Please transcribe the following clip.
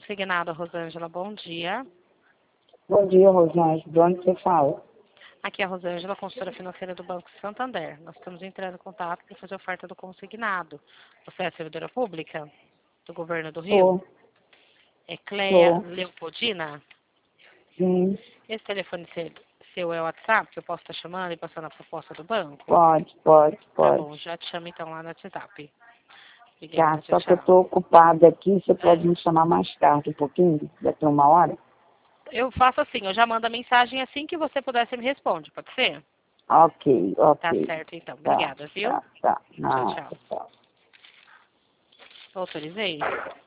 Consignado, Rosângela, bom dia. Bom dia, Rosângela. De onde você fala? Aqui é a Rosângela, consultora financeira do Banco Santander. Nós estamos entrando em contato para fazer oferta do consignado. Você é servidora pública do governo do Rio? Sou. É Cleia Sou. Leopoldina? Sim. Esse telefone seu é o WhatsApp, que eu posso estar chamando e passando a proposta do banco? Tá Pode. bom, já te chamo então lá no WhatsApp. Tá, Obrigada, só que eu tchau. tô ocupada aqui. Você pode É. me chamar mais tarde um pouquinho? Daqui a 1 hora? Eu faço assim, eu já mando a mensagem assim que você puder, você me responde, pode ser? Ok. Tá certo então, Tá. obrigada, viu? Tchau, Não, tchau. tchau. Autorizei?